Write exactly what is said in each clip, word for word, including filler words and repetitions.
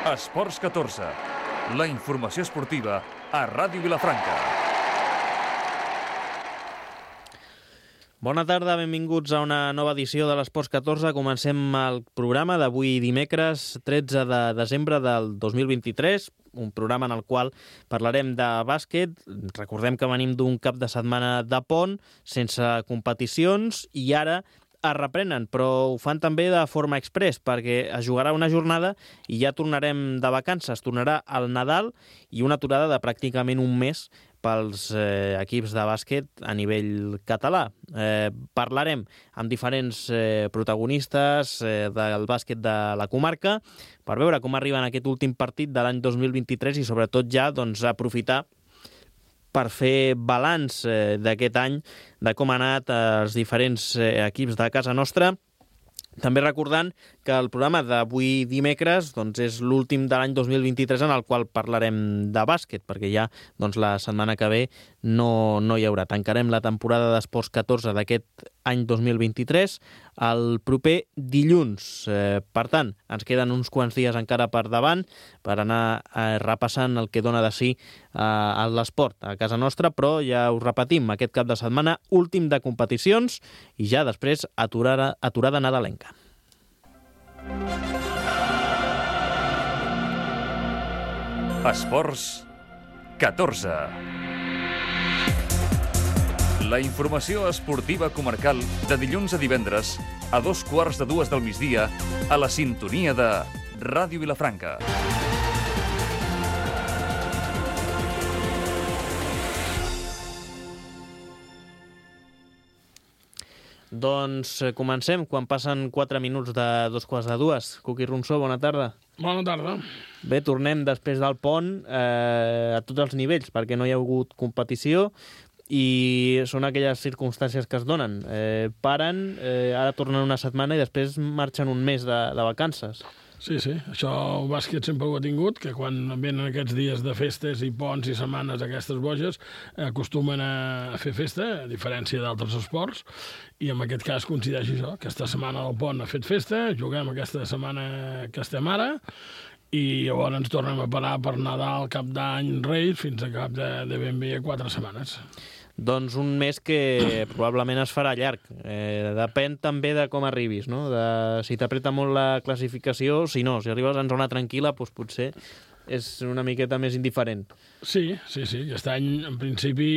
Esports catorze, la informació esportiva a Ràdio Vilafranca. Bona tarda, benvinguts a una nova edició de l'Esports catorze. Comencem el programa d'avui dimecres tretze de desembre del dos mil vint-i-tres, un programa en el qual parlarem de bàsquet. Recordem que venim d'un cap de setmana de pont, sense competicions, i ara es reprenen, però ho fan també de forma express, perquè es jugarà una jornada i ja tornarem de vacances. Tornarà el Nadal i una aturada de pràcticament un mes pels eh, equips de bàsquet a nivell català. Eh, parlarem amb diferents eh, protagonistes eh, del bàsquet de la comarca per veure com arriben aquest últim partit de l'any dos mil vint-i-tres i sobretot ja doncs, aprofitar per fer balanç eh, d'aquest any, de com han anat eh, els diferents eh, equips de casa nostra. També recordant que el programa d'avui dimecres doncs, és l'últim de l'any dos mil vint-i-tres en el qual parlarem de bàsquet, perquè ja doncs, la setmana que ve no, no hi haurà. Tancarem la temporada d'Esports catorze d'aquest any dos mil vint-i-tres el proper dilluns. Eh, per tant, ens queden uns quants dies encara per davant per anar eh, repassant el que dona de si eh, a l'esport a casa nostra, però ja us repetim, aquest cap de setmana últim de competicions i ja després aturada, aturada nadalenca. Esports catorze. La informació esportiva comarcal de dilluns a divendres a dos quarts de dues del migdia a la sintonia de Ràdio Vilafranca. Doncs comencem quan passen quatre minuts de dos quarts de dues. Cuqui Ronsó, bona tarda. Bona tarda. Bé, tornem després del pont eh, a tots els nivells, perquè no hi ha hagut competició i són aquelles circumstàncies que es donen. Eh, paren, eh, ara tornen una setmana i després marxen un mes de, de vacances. Sí, sí, això el bàsquet sempre ho ha tingut, que quan venen aquests dies de festes i ponts i setmanes aquestes boges, acostumen a fer festa, a diferència d'altres esports, i en aquest cas coincideix això. Aquesta setmana del pont ha fet festa, juguem aquesta setmana que estem ara, i llavors ens tornem a parar per Nadal, Cap d'Any, Reis, fins a cap de, de ben bé quatre setmanes. Doncs un mes que probablement es farà llarg. Eh, depèn també de com arribis, no? De, si t'apreta molt la classificació, si no, si arribes en zona tranquil·la, doncs potser és una miqueta més indiferent. Sí, sí, sí. Aquest any, en principi,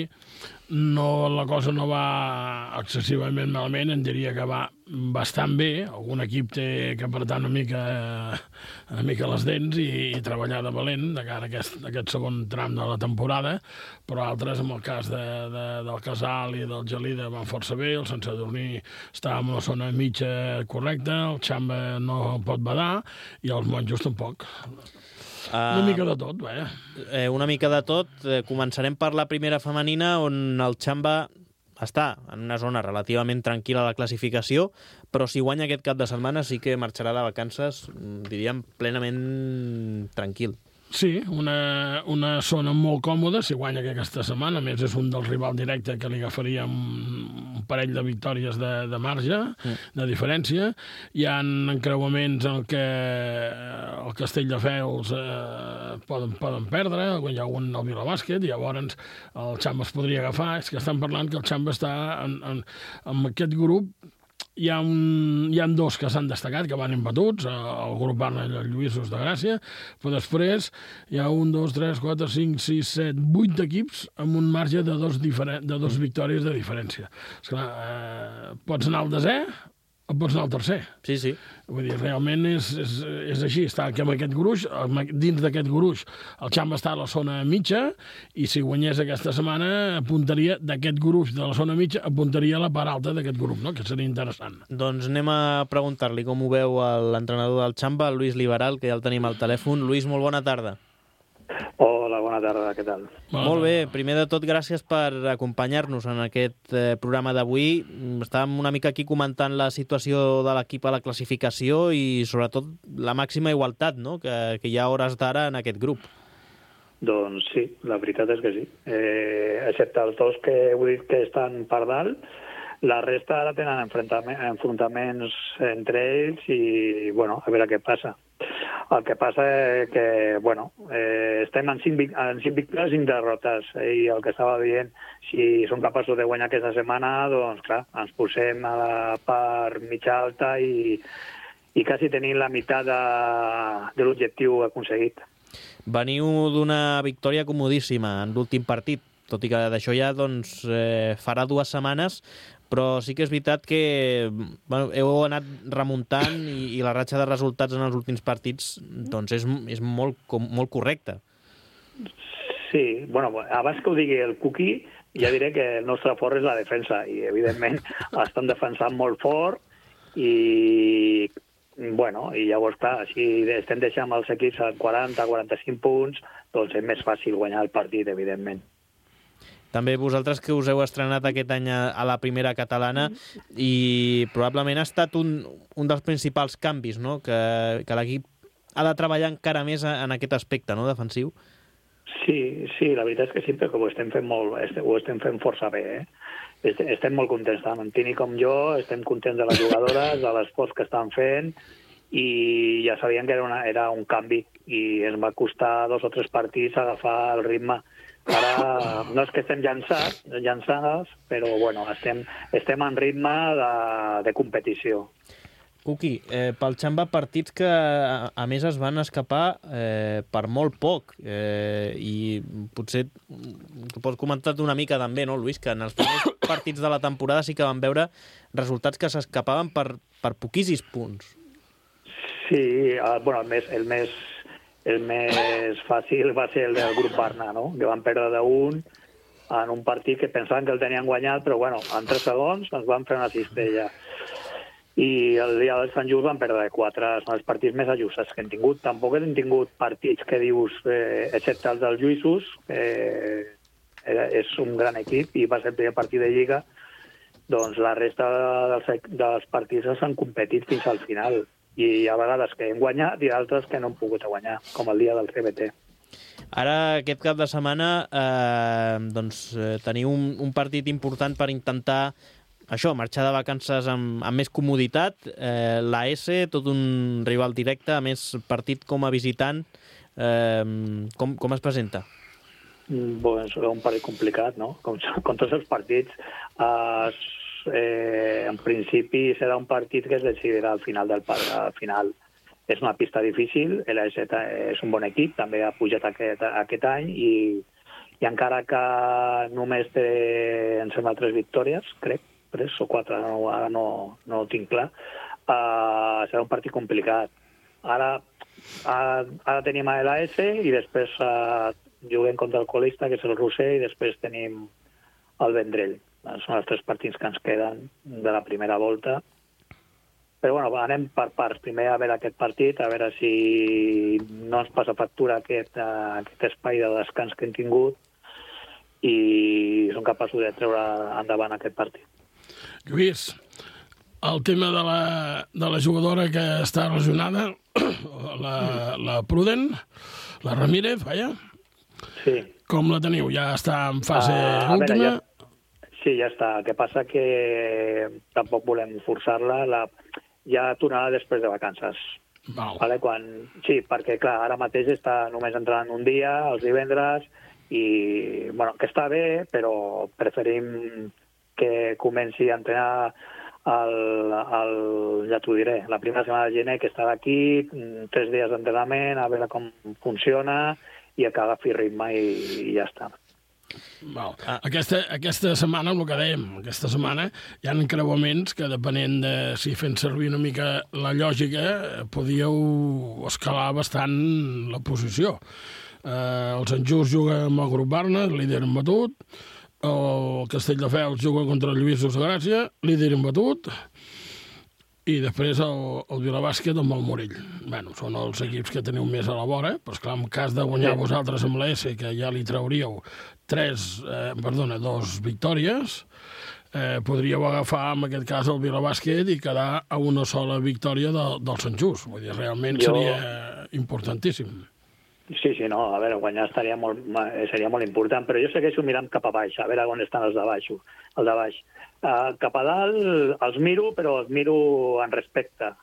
no, la cosa no va excessivament malament, en diria que va bastant bé. Algun equip té que apretar una mica, una mica les dents i, i treballar de valent de cara a aquest, a aquest segon tram de la temporada, però altres, en el cas de, de, del Casal i del Gelida, van força bé. El Sant Sadurní està en una zona mitja correcta, el Xamba no pot badar i els Monjos tampoc. Una mica de tot, bé. Eh, una mica de tot. Eh, començarem per la primera femenina, on el Xamba està en una zona relativament tranquil·la a la classificació, però si guanya aquest cap de setmana sí que marxarà de vacances, diríem, plenament tranquil. Sí, una, una zona molt còmoda si guanya aquesta setmana. A més, és un dels rivals directes que li agafaria un, un parell de victòries de, de marge, mm. de diferència. Hi ha encreuaments en què el Castelldefels eh, poden, poden perdre, hi ha un al Vilabàsquet, i llavors el Xamba es podria agafar. És que estan parlant que el Xamba està en, en, en aquest grup. Hi ha, un, hi ha dos que s'han destacat, que van embatuts, el grup Barna i el Lluïsos de Gràcia, però després hi ha un, dos, tres, quatre, cinc, sis, set, vuit equips amb un marge de dos, diferent, de dos victòries de diferència. Esclar, eh, pots anar al desè o pots anar al tercer. Sí, sí. Vull dir, realment és, és, és així, està que amb aquest gruix, dins d'aquest gruix, el Xamba està a la zona mitja, i si guanyés aquesta setmana, apuntaria d'aquest gruix de la zona mitja, apuntaria a la part alta d'aquest grup, no? Que seria interessant. Doncs anem a preguntar-li com ho veu l'entrenador del Xamba, el Lluís Liberal, que ja el tenim al telèfon. Lluís, molt bona tarda. Hola, bona tarda, què tal? Bona Molt bé, primer de tot, gràcies per acompanyar-nos en aquest eh, programa d'avui. Estàvem una mica aquí comentant la situació de l'equip a la classificació i sobretot la màxima igualtat, no?, que, que hi ha hores d'ara en aquest grup. Doncs sí, la veritat és que sí. Eh, excepte els dos que heu dit que estan per dalt, la resta ara tenen enfrontaments entre ells i, bueno, a veure què passa. El que passa és que, bueno, eh, estem en cinc, en cinc victòries i cinc derrotes, eh, i el que estava dient, si som capaços de guanyar aquesta setmana, doncs, clar, ens posem a la part mitja alta i, i quasi tenim la meitat de, de l'objectiu aconseguit. Veniu d'una victòria comodíssima en l'últim partit, tot i que d'això ja doncs, eh, farà dues setmanes, però sí que és veritat que bueno, heu anat remuntant i, i la ratxa de resultats en els últims partits doncs és, és molt, com, molt correcta. Sí, bueno, abans que ho digui el Cuqui, ja diré que el nostre fort és la defensa, i evidentment estan defensant molt fort, i bueno, i llavors, clar, si estem deixant els equips a quaranta a quaranta-cinc punts, doncs és més fàcil guanyar el partit, evidentment. També vosaltres que us heu estrenat aquest any a la primera catalana i probablement ha estat un, un dels principals canvis, no? que, que l'equip ha de treballar encara més en aquest aspecte, no? defensiu. Sí, sí, la veritat és que sí, perquè ho estem fent molt, ho estem fent força bé, eh? Estem molt contents, tant en Tini com jo, estem contents de les jugadores, de l'esforç que estan fent, i ja sabíem que era, una, era un canvi, i ens va costar dos o tres partits agafar el ritme. Ara no és que estem llançats, llançades, però bueno, estem, estem en ritme de, de competició. Cuqui, eh, pel Xamba partits que a, a més es van escapar eh, per molt poc, eh, i potser tu pots comentar una mica també, no, Lluís, que en els primers partits de la temporada sí que vam veure resultats que s'escapaven per, per poquíssims punts. Sí, el, bueno, el més, el més El més fàcil va ser el del grup Barna, no? Que van perdre d'un en un partit que pensaven que el tenien guanyat, però bueno, en tres segons ens van fer una cistella. I el dia del Sant Just van perdre de quatre, són els partits més ajustats que hem tingut. Tampoc hem tingut partits que dius, eh, excepte els dels Lluïsos, eh, és un gran equip i va ser el primer partit de Lliga, doncs la resta dels, dels partits s'han competit fins al final. I hi ha vegades que hem guanyat i altres que no hem pogut guanyar, com el dia del C B T. Ara, aquest cap de setmana, eh, doncs, eh, teniu un, un partit important per intentar això, marxar de vacances amb, amb més comoditat. Eh, la S, tot un rival directe, a més partit com a visitant. Eh, com, com es presenta? Bon, és un partit complicat, no? Com, com tots els partits. Eh, Eh, en principi serà un partit que es decidirà al final del partit. Al final és una pista difícil, l'A S és un bon equip, també ha pujat aquest, aquest any, i, i encara que només té, em sembla, tres victòries, crec, tres o quatre, no, ara no, no ho tinc clar, uh, serà un partit complicat. Ara, ara, ara tenim a l'A S i després uh, juguem contra el colista, que és el Roser, i després tenim el Vendrell. Són els tres partits que ens queden de la primera volta. Però bueno, anem per parts. Primer a veure aquest partit, a veure si no ens passa factura aquest, uh, aquest espai de descans que hem tingut i som capaços de treure endavant aquest partit. Lluís, el tema de la, de la jugadora que està lesionada, la, la Pruden, la Ramírez, vaja, sí. Com la teniu? Ja està en fase uh, última? Veure, ja... Sí, ja està. El que passa que tampoc volem forçar-la. La... Ja tornarà després de vacances. Val. Vale? Quan... Sí, perquè, clar, ara mateix està només entrant un dia, els divendres, i, bueno, que està bé, però preferim que comenci a entrenar el, el, ja t'ho diré, la primera setmana de gener, que està d'aquí, tres dies d'entrenament, a veure com funciona, i que agafi ritme i, i ja està. Val. Aquesta, aquesta setmana, el que dèiem, aquesta setmana hi ha encreuaments que, depenent de si fent servir una mica la lògica, podíeu escalar bastant la posició. Eh, el Sant Just juga amb el grup Barna, líder embatut, el Castelldefels juga contra el Lluïsos de Gràcia, líder embatut, i després el, el Vilabàsquet amb el Morell. Bueno, són els equips que teniu més a la vora, però esclar, en cas de guanyar vosaltres amb l'A S, que ja li trauríeu tres, eh, perdona, dos victòries, eh, podríeu agafar, en aquest cas, el Vilabàsquet i quedar a una sola victòria de, del Sant Just. Vull dir, realment jo... seria importantíssim. Sí, sí, no, a veure, guanyar estaria molt, seria molt important, però jo segueixo mirant cap a baix, a veure on estan els de baix. El de baix. Uh, cap a dalt els miro, però els miro en respecte.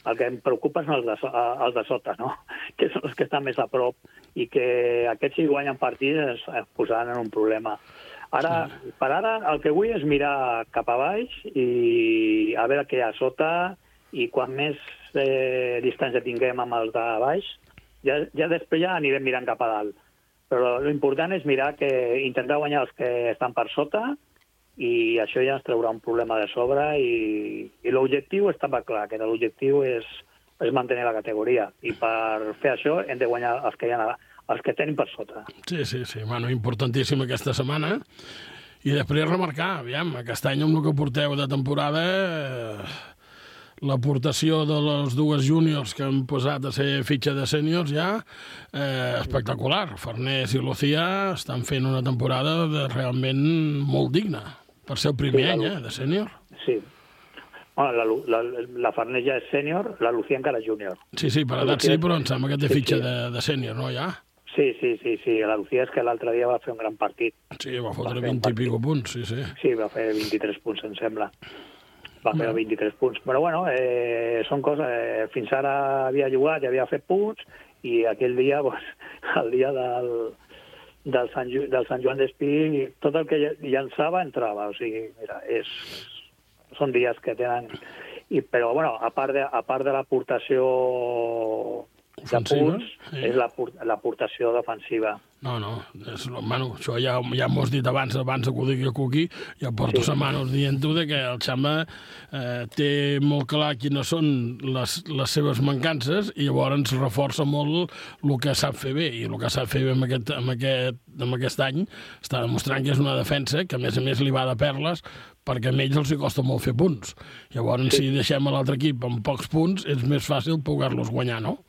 El que em preocupa són els de, so, els de sota, no? Que són els que estan més a prop i que aquests, si guanyen partits, es, es posaran en un problema. Ara, sí. Per ara, el que vull és mirar cap a baix i a veure què hi ha a sota, i quan més eh, distància tinguem amb els de baix, ja, ja després ja anirem mirant cap a dalt. Però l'important és mirar que intentar guanyar els que estan per sota, i això ja ens traurà un problema de sobre, i, i l'objectiu estava clar, que l'objectiu és, és mantenir la categoria, i per fer això hem de guanyar els que, ha, els que tenim per sota. Sí, sí, sí, bueno, importantíssim aquesta setmana, i després remarcar, aviam, aquest any amb el que porteu de temporada, eh, l'aportació de les dues júniors que han posat a ser fitxa de sèniors ja, eh, espectacular. Farners i Lucía estan fent una temporada de, realment molt digna. Per ser el primer sí, any, eh, de sènior. Sí. Bueno, la, la, la Farners ja és sènior, la Lucía encara és júnior. Sí, sí, per edat sí, però em sembla que té sí, fitxa sí. de, de sènior, no, ja? Sí, sí, sí, sí. La Lucía és que l'altre dia va fer un gran partit. Sí, va fotre vint i pico punts, sí, sí. Sí, va fer vint-i-tres punts, em sembla. Va fer vint-i-tres punts. Però, bueno, eh, són coses... Eh, fins ara havia jugat i havia fet punts, i aquell dia, pues, el dia del... Del Sant, del Sant Joan d'Espí, tot el que llançava entrava. O sigui, mira, és, són dies que tenen... I, però, bueno, a part de, a part de l'aportació de punts, sí. És l'aportació defensiva. No, no, és, bueno, això ja, ja m'ho has dit abans, abans que ho digui Cuqui, ja porto sí. setmanes dient-ho de que el Xamba eh, té molt clar quines són les, les seves mancances, i llavors reforça molt el que sap fer bé, i el que sap fer bé amb aquest, amb aquest, amb aquest any està demostrant que és una defensa que a més a més li va de perles, perquè a ells els hi costa molt fer punts. Llavors, sí. si deixem a l'altre equip amb pocs punts, és més fàcil poder-los guanyar, no?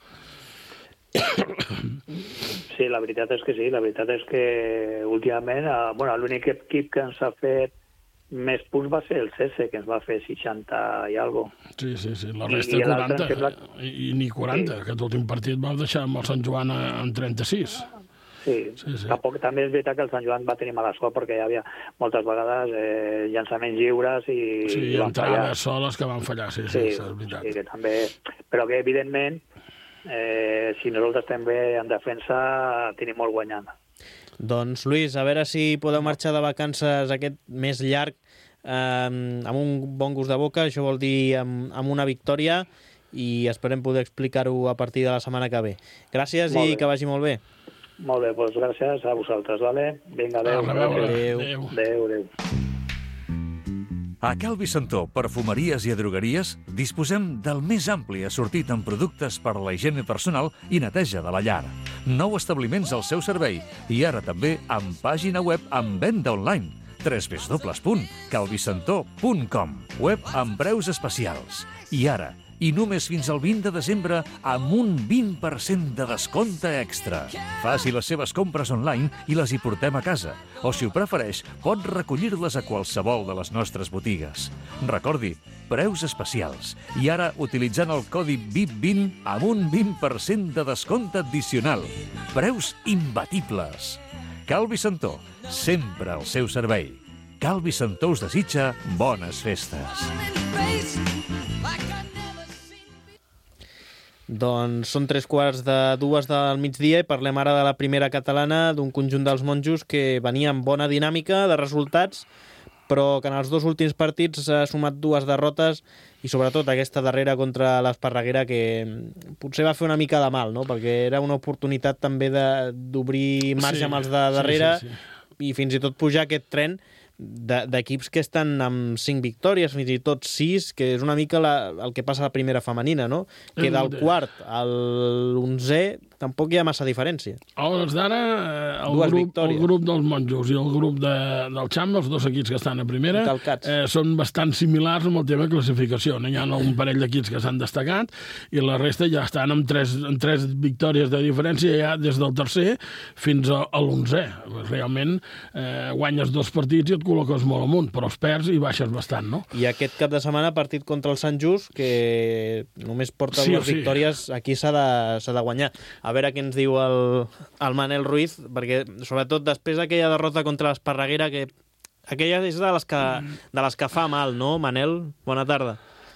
Sí, la veritat és que sí. La veritat és que últimament, eh, bueno, l'únic equip que ens ha fet més punts va ser el C S, que ens va fer seixanta i alguna cosa. Sí, sí, sí. La resta I, i quaranta, sembla... i, i ni quaranta. Sí. Aquest últim partit va deixar amb el Sant Joan en trenta-sis. Sí, sí, sí. Tampoc, també és veritat que el Sant Joan va tenir mala sort, perquè hi havia moltes vegades eh, llançaments lliures i... Sí, i entrades soles que van fallar, sí, sí, sí, és veritat. Sí, que també... Però que, evidentment, eh, si nosaltres també en defensa tenim molt guanyant. Doncs, Lluís, a veure si podeu marxar de vacances aquest mes llarg eh, amb un bon gust de boca, això vol dir amb, amb una victòria, i esperem poder explicar-ho a partir de la setmana que ve. Gràcies i que vagi molt bé. Molt bé, doncs gràcies a vosaltres, vale? Vinga, adéu. Adéu. Adéu. Adéu, adéu. A Calvi Santó, perfumeries i drogueries, disposem del més ampli assortit en productes per a la higiene personal i neteja de la llar. Nou establiments al seu servei, i ara també amb pàgina web amb venda online. w w w punt calvisantó punt com. Web amb preus especials. I ara, i només fins al vint de desembre amb un vint per cent de descompte extra. Faci les seves compres online i les hi portem a casa. O, si ho prefereix, pot recollir-les a qualsevol de les nostres botigues. Recordi, preus especials. I ara, utilitzant el codi V I P vint amb un vint per cent de descompte addicional. Preus imbatibles. Calvi Santó, sempre al seu servei. Calvi Santó us desitja bones festes. Doncs són tres quarts de dues del migdia i parlem ara de la primera catalana, d'un conjunt dels monjos que venia amb bona dinàmica de resultats, però que en els dos últims partits s'ha sumat dues derrotes, i sobretot aquesta darrera contra l'Esparreguera, que potser va fer una mica de mal, no? Perquè era una oportunitat també d'obrir marge sí, amb els de darrere, sí, sí, sí. I fins i tot pujar aquest tren d'equips que estan amb cinc victòries, fins i tot sis, que és una mica la, el que passa a la primera femenina, no? Que del quart a l'onzè tampoc hi ha massa diferència. A hores d'ara, el, grup, el grup dels monjos i el grup de, del Xamba, els dos equips que estan a primera, eh, són bastant similars amb el tema de classificació. Hi ha un parell d'equips que s'han destacat i la resta ja estan amb tres, amb tres victòries de diferència ja des del tercer fins a, a l'onzè. Realment eh, guanyes dos partits i et col·loques molt amunt, però els perds i baixes bastant, no? I aquest cap de setmana partit contra el Sant Just, que només porta sí, dues sí. victòries, aquí s'ha de, s'ha de guanyar. A veure què ens diu el, el Manel Ruiz, perquè sobretot després d'aquella derrota contra l'Esparreguera, que aquella és de les que, de les que fa mal, no, Manel? Bona tarda.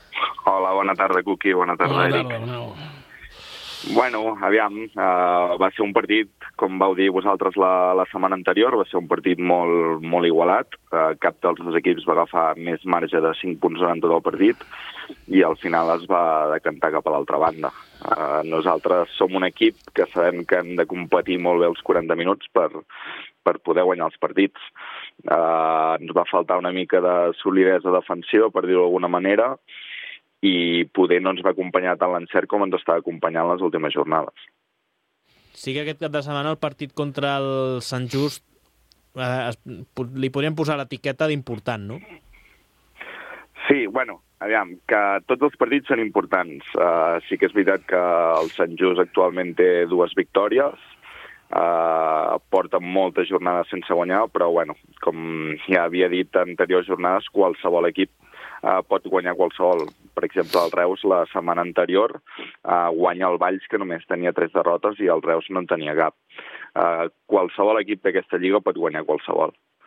Hola, bona tarda, Cuqui, bona tarda, Bona Eric. tarda, Manel. Bueno, aviam, uh, va ser un partit, com vau dir vosaltres la, la setmana anterior, va ser un partit molt, molt igualat. Uh, cap dels dos equips va agafar més marge de cinc punts durant tot el partit i al final es va decantar cap a l'altra banda. Uh, nosaltres som un equip que sabem que hem de competir molt bé els quaranta minuts per, per poder guanyar els partits. Uh, ens va faltar una mica de solidesa defensiva, per dir-ho d'alguna manera, i poder no ens va acompanyar tant l'encert com ens estava acompanyant les últimes jornades. Sí que aquest cap de setmana el partit contra el Sant Just eh, es, li podríem posar l'etiqueta d'important, no? Sí, bueno, aviam, que tots els partits són importants. Uh, sí que és veritat que el Sant Just actualment té dues victòries, uh, porta moltes jornades sense guanyar, però bueno, com ja havia dit en anteriors jornades, qualsevol equip Uh, pot guanyar qualsevol. Per exemple, el Reus la setmana anterior uh, guanya el Valls, que només tenia tres derrotes, i el Reus no en tenia cap. Uh, qualsevol equip d'aquesta lliga pot guanyar qualsevol.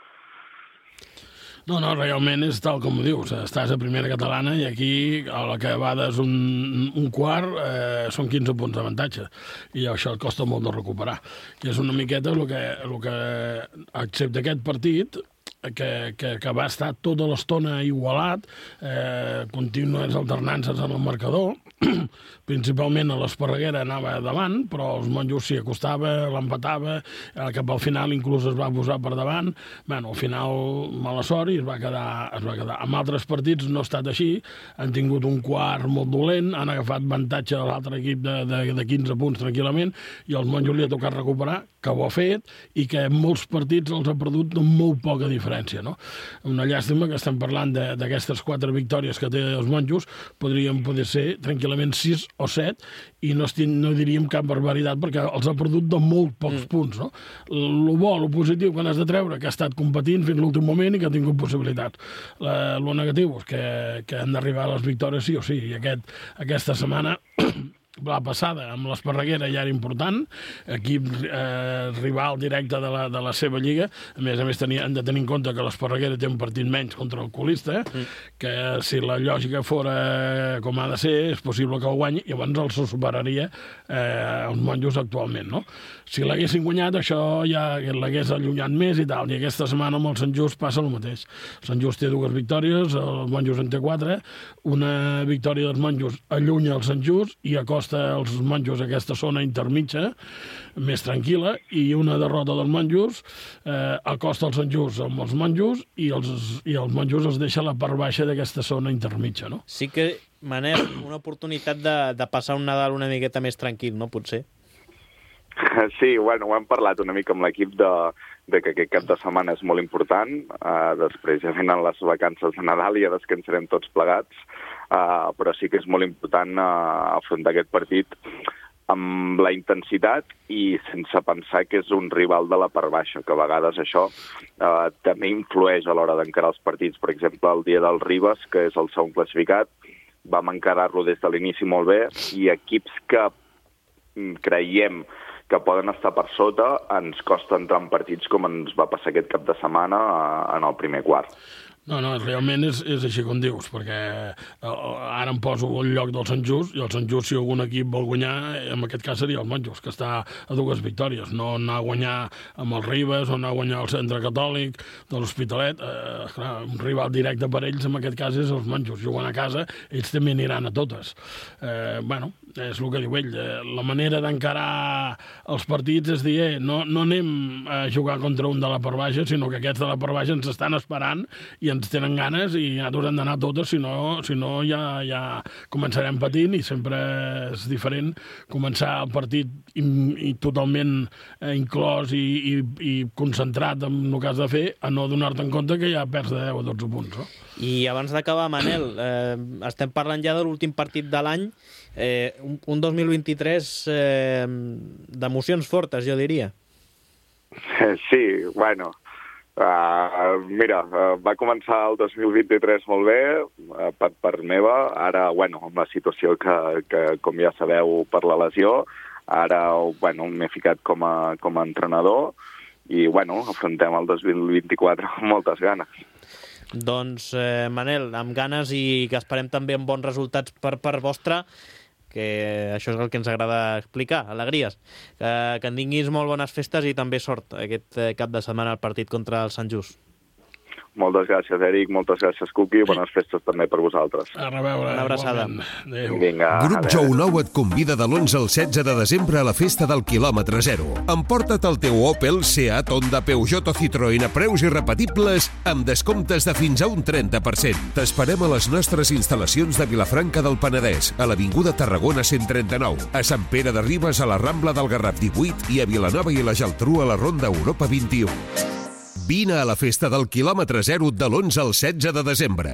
No, no, realment és tal com ho dius. Estàs a primera catalana i aquí a la que bades un, un quart eh, són quinze punts d'avantatge i això et costa molt de recuperar. I és una miqueta el que, el que excepte aquest partit, que, que, que va estar tota l'estona igualat, eh, contínues alternances en el marcador, principalment a l'Esparreguera anava davant, però els monjos s'hi acostava, l'empatava, eh, cap al final inclús es va posar per davant. Bueno, al final mala sort i es va quedar, es va quedar. En altres partits no ha estat així, han tingut un quart molt dolent, han agafat avantatge de l'altre equip de, de, de quinze punts tranquil·lament i als monjos li ha tocat recuperar, que ho ha fet i que en molts partits els ha perdut amb molt poca diferència, no? Una llàstima que estem parlant d'aquestes quatre victòries que té els monjos, podrien poder ser tranquil·lament sis o set i no, estim, no diríem cap barbaritat perquè els ha perdut de molt pocs mm. punts, no? El bo, el positiu que n'has de treure, que ha estat competint fins l'últim moment i que ha tingut possibilitats. El negatiu és que, que han d'arribar a les victòries sí o sí, i aquest, aquesta setmana la passada amb l'Esparreguera ja era important, equip eh, rival directe de la, de la seva lliga. A més a més tenia, hem de tenir en compte que l'Esparreguera té un partit menys contra el colista, mm. que si la lògica fora com ha de ser, és possible que el guanyi i abans el superaria eh, els monjos actualment, no? Si l'haguessin guanyat, això ja l'hagués allunyat més i tal, i aquesta setmana amb el Sant Just passa el mateix. El Sant Just té dues victòries, el monjos en té quatre, una victòria dels monjos allunya el Sant Just i acosta els monjos a aquesta zona intermitja, més tranquil·la, i una derrota dels monjos eh, acosta el Sant Just amb els monjos i els, i els monjos els deixa a la part baixa d'aquesta zona intermitja, no? Sí que, Manel, una oportunitat de, de passar un Nadal una miqueta més tranquil, no? Potser. Sí, bueno, ho hem parlat una mica amb l'equip de, de que aquest cap de setmana és molt important. Uh, després ja venen les vacances de Nadal i ja descansarem tots plegats. Uh, però sí que és molt important uh, afrontar aquest partit amb la intensitat i sense pensar que és un rival de la part baixa, que a vegades això uh, també influeix a l'hora d'encarar els partits. Per exemple, el dia del Ribes, que és el segon classificat, vam encarar-lo des de l'inici molt bé i equips que creiem que poden estar per sota, ens costa entrar en partits com ens va passar aquest cap de setmana en el primer quart. No, no, realment és, és així com dius, perquè ara em poso al lloc del Sant Just, i el Sant Just, si algun equip vol guanyar, en aquest cas seria el Monjos, que està a dues victòries, no anar a guanyar amb el Ribes, o anar a guanyar el Centre Catòlic de l'Hospitalet, eh, clar, un rival directe per ells, en aquest cas és els Monjos, jugant a casa, ells també aniran a totes. Eh, bueno, és el que diu ell, eh, la manera d'encarar els partits és dir, eh, no, no anem a jugar contra un de la part baixa, sinó que aquests de la part baixa ens estan esperant i ens tenen ganes i nosaltres hem d'anar totes, si no, si no ja, ja començarem patint i sempre és diferent començar el partit i, i totalment eh, inclòs i, i, i concentrat en el que has de fer a no donar-te en compte que ja perds de deu a dotze punts. No? I abans d'acabar, Manel, eh, estem parlant ja de l'últim partit de l'any, eh, un, un dos mil vint-i-tres eh, d'emocions fortes, jo diria. Sí, bueno... Uh, mira, uh, va començar el dos mil vint-i-tres molt bé uh, per part meva, ara, bueno, amb la situació que, que com ja sabeu, per la lesió, ara, bueno, m'he ficat com a, com a entrenador i, bueno, afrontem el dos mil vint-i-quatre amb moltes ganes. Doncs, eh, Manel, amb ganes i que esperem també amb bons resultats per part vostra, que això és el que ens agrada explicar, alegries. Que, que en tinguis molt bones festes i també sort aquest cap de setmana al partit contra el Sant Just. Moltes gràcies, Eric, moltes gràcies, Cuqui, bones festes també per vosaltres. A reveure. Una abraçada. Vinga, Grup adeu. Jou nou et convida de l'onze al setze de desembre a la festa del quilòmetre zero. Emporta't el teu Opel, Seat, Honda, Peugeot o Citroën a preus irrepetibles amb descomptes de fins a un trenta per cent. T'esperem a les nostres instal·lacions de Vilafranca del Penedès, a l'Avinguda Tarragona cent trenta-nou, a Sant Pere de Ribes a la Rambla del Garraf divuit i a Vilanova i la Geltrú a la Ronda Europa vint-i-u. Vine a la festa del quilòmetre zero de l'onze al setze de desembre.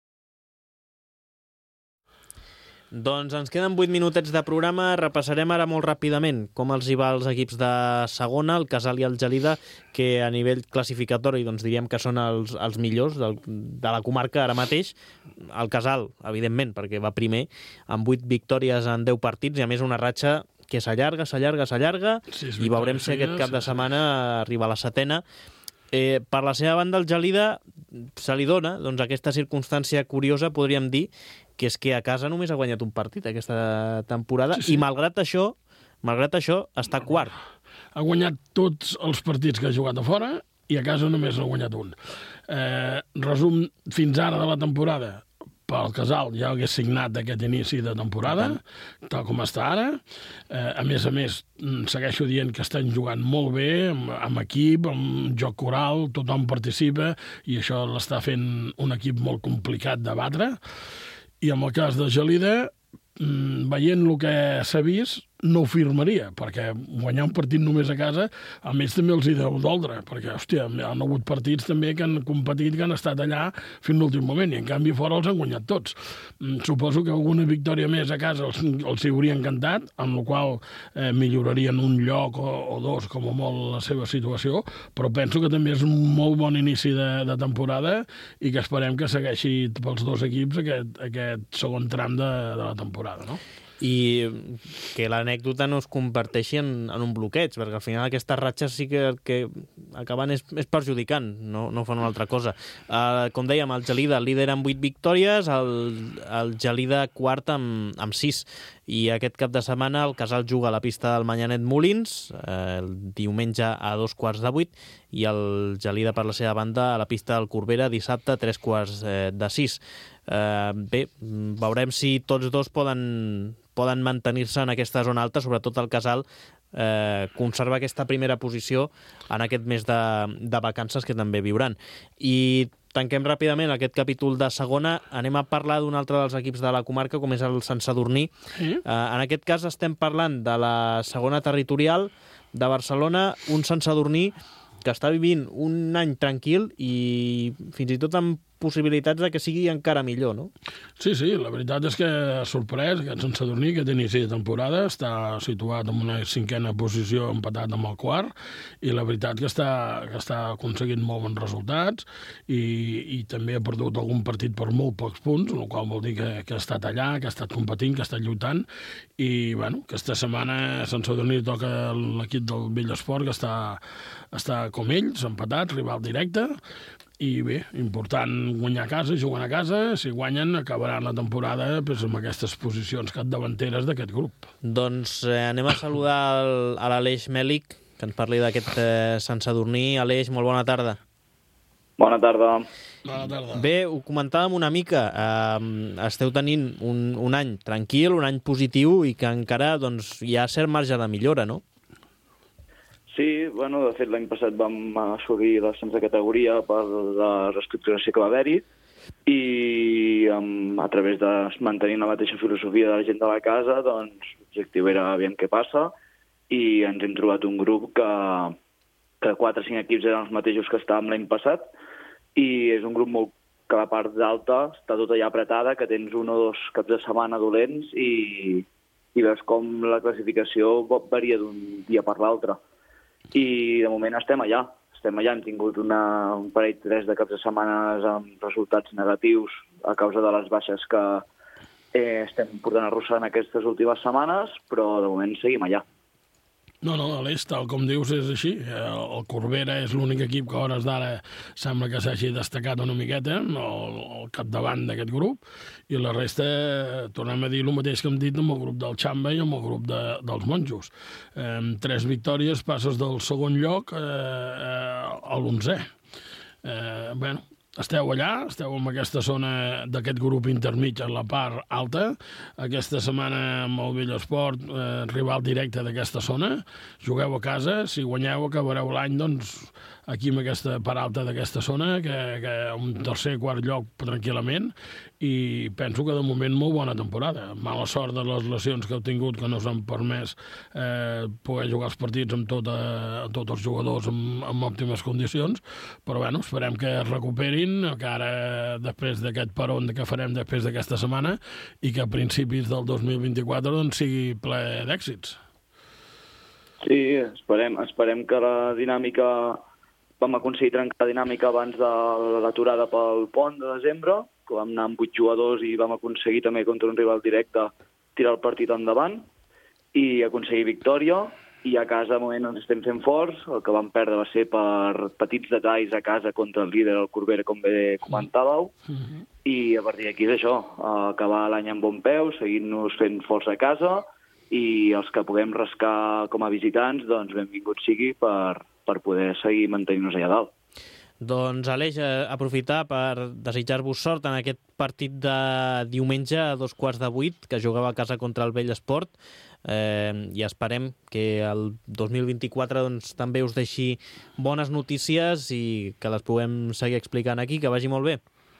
Doncs ens queden vuit minutets de programa. Repassarem ara molt ràpidament com els hi va als equips de segona, el Casal i el Gelida, que a nivell classificatori doncs diríem que són els, els millors del, de la comarca ara mateix. El Casal, evidentment, perquè va primer, amb vuit victòries en deu partits i a més una ratxa que s'allarga, s'allarga, s'allarga Sí, i veurem si aquest cap de setmana arriba a la setena. Eh, per la seva banda, el Gelida se li dona doncs, aquesta circumstància curiosa, podríem dir, que és que a casa només ha guanyat un partit aquesta temporada, sí, sí. i malgrat això, malgrat això, està quart. Ha guanyat tots els partits que ha jugat a fora i a casa només ha guanyat un. Eh, resum, fins ara de la temporada, pel Casal ja hagués signat aquest inici de temporada, tal com està ara. Eh, a més a més, segueixo dient que estan jugant molt bé, amb, amb equip, amb joc coral, tothom participa, i això l'està fent un equip molt complicat de batre. I en el cas de Gelida, veient el que s'ha vist, no ho firmaria, perquè guanyar un partit només a casa, a més també els hi deu doldre, perquè, hòstia, han hagut partits també que han competit, que han estat allà fins l'últim moment, i en canvi fora els han guanyat tots. Suposo que alguna victòria més a casa els, els hi hauria encantat, amb la qual eh, millorarien un lloc o, o dos, com a molt, la seva situació, però penso que també és un molt bon inici de, de temporada i que esperem que segueixi pels dos equips aquest, aquest segon tram de, de la temporada, no? I que l'anècdota no es converteixi en, en un bloqueig, perquè al final aquestes ratxes sí que, que acaben és, és perjudicant, no, no fan una altra cosa. Uh, com dèiem, el Gelida, el líder amb vuit victòries, el, el Gelida quart amb, amb sis. I aquest cap de setmana el Casal juga a la pista del Manyanet Molins, eh, el diumenge a dos quarts de vuit, i el Gelida, per la seva banda, a la pista del Corbera dissabte a tres quarts eh, de sis. Eh, bé, veurem si tots dos poden, poden mantenir-se en aquesta zona alta, sobretot el Casal eh, conserva aquesta primera posició en aquest mes de, de vacances que també viuran. I tanquem ràpidament aquest capítol de segona. Anem a parlar d'un altre dels equips de la comarca, com és el Sant Sadurní. Sí. Eh, en aquest cas estem parlant de la segona territorial de Barcelona, un Sant Sadurní que està vivint un any tranquil i fins i tot amb possibilitats de que sigui encara millor, no? Sí, sí, la veritat és que ha sorprès aquest Sant Sadurní, que té inici de temporada, està situat en una cinquena posició empatat amb el quart, i la veritat que està, que està aconseguint molt bons resultats i, i també ha perdut algun partit per molt pocs punts, el qual vol dir que, que ha estat allà, que ha estat competint, que ha estat lluitant, i bueno, aquesta setmana Sant Sadurní toca l'equip del Bellesport, que està, està com ells, empatat, rival directe. I bé, important guanyar a casa, jugant a casa, si guanyen acabaran la temporada pues, amb aquestes posicions capdavanteres d'aquest grup. Doncs eh, anem a saludar el, a l'Aleix Mèlic, que ens parli d'aquest eh, Sant Sadurní. Aleix, molt bona tarda. Bona tarda. Bona tarda. Bé, ho comentàvem una mica, eh, esteu tenint un, un any tranquil, un any positiu i que encara doncs, hi ha cert marge de millora, no? Sí, bueno, de fet l'any passat vam assolir l'ascens de categoria per la reestructuració que va haver-hi i um, a través de mantenir la mateixa filosofia de la gent de la casa, doncs l'objectiu era aviam què passa i ens hem trobat un grup que, que quatre o cinc equips eren els mateixos que estàvem l'any passat i és un grup molt que la part d'alta està tot allà apretada, que tens un o dos caps de setmana dolents i, i veus com la classificació varia d'un dia per l'altre. I de moment estem allà, estem allà, hem tingut una, un parell tres de caps de setmanes amb resultats negatius a causa de les baixes que eh, estem portant arrossegant aquestes últimes setmanes, però de moment seguim allà. No, no, a l'est, tal com dius, és així. El Corbera és l'únic equip que a hores d'ara sembla que s'hagi destacat una miqueta, al capdavant d'aquest grup, i la resta, tornem a dir el mateix que hem dit amb el grup del Xamba i amb el grup de, dels monjos. Amb tres victòries passes del segon lloc eh, a l'onzè. Eh, bueno, esteu allà, esteu en aquesta zona d'aquest grup intermig en la part alta. Aquesta setmana amb el Bellesport, eh, rival directe d'aquesta zona. Jugueu a casa, si guanyeu acabareu l'any, doncs, aquí en aquesta part alta d'aquesta zona, que, que un tercer, quart lloc tranquil·lament, i penso que de moment molt bona temporada. Mala sort de les lesions que heu tingut, que no us han permès eh, poder jugar els partits amb, tota, amb tots els jugadors en, en òptimes condicions, però bueno, esperem que es recuperin, que ara, després d'aquest peron que farem després d'aquesta setmana, i que a principis del dos mil vint-i-quatre doncs, sigui ple d'èxits. Sí, esperem, esperem que la dinàmica... Vam aconseguir trencar la dinàmica abans de l'aturada pel pont de desembre, que vam anar amb vuit jugadors i vam aconseguir també contra un rival directe tirar el partit endavant i aconseguir victòria. I a casa, de moment, ens estem fent forts. El que vam perdre va ser per petits detalls a casa contra el líder, el Corbera, com bé comentàveu. Mm-hmm. I a partir d'aquí és això, acabar l'any amb bon peu, seguint-nos fent forts a casa, i els que puguem rascar com a visitants, doncs benvingut sigui per, per poder seguir mantenint-nos allà dalt. Doncs, Aleix, aprofitar per desitjar-vos sort en aquest partit de diumenge a dos quarts de vuit, que jugueu a casa contra el Bellesport, eh, i esperem que el dos mil vint-i-quatre doncs, també us deixi bones notícies i que les puguem seguir explicant aquí. Que vagi molt bé.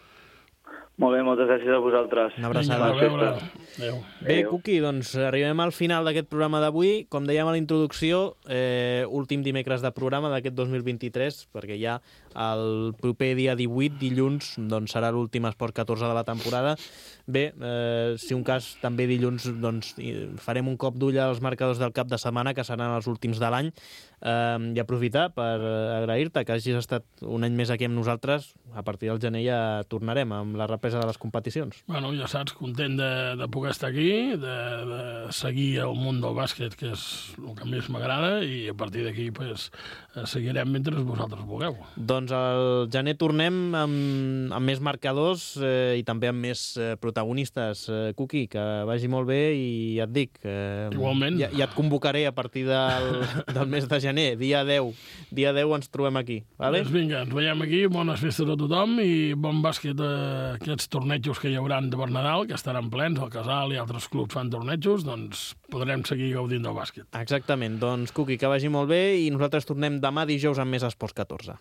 Molt bé, moltes gràcies a vosaltres. Una abraçada. Adéu. Adéu. Bé, Cuqui, doncs arribem al final d'aquest programa d'avui. Com dèiem a la introducció, eh, últim dimecres de programa d'aquest dos mil vint-i-tres, perquè ja el proper dia divuit, dilluns, doncs serà l'últim Esport catorze de la temporada. Bé, eh, si un cas també dilluns doncs, farem un cop d'ull als marcadors del cap de setmana, que seran els últims de l'any, eh, i aprofitar per agrair-te que hagis estat un any més aquí amb nosaltres. A partir del gener ja tornarem amb la represa de les competicions. Bueno, ja saps, content de, de poder estar aquí, de, de seguir el món del bàsquet, que és el que més m'agrada, i a partir d'aquí pues, seguirem mentre vosaltres vulgueu. Doncs al gener tornem amb, amb més marcadors eh, i també amb més eh, protagonistes. Eh, Cuqui, que vagi molt bé i ja et dic... Eh, Igualment. Ja, ja et convocaré a partir del, del mes de gener, dia deu. Dia deu ens trobem aquí. Vale? Doncs vinga, ens veiem aquí, bones festes a tothom i bon bàsquet a aquests tornejos que hi haurà de per Nadal, que estaran plens, el Casal i altres clubs fan tornejos, doncs podrem seguir gaudint del bàsquet. Exactament. Doncs, Cuqui, que vagi molt bé i nosaltres tornem demà dijous amb més Esports catorze.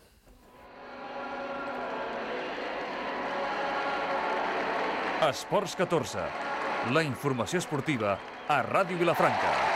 Esports catorze. La informació esportiva a Ràdio Vilafranca.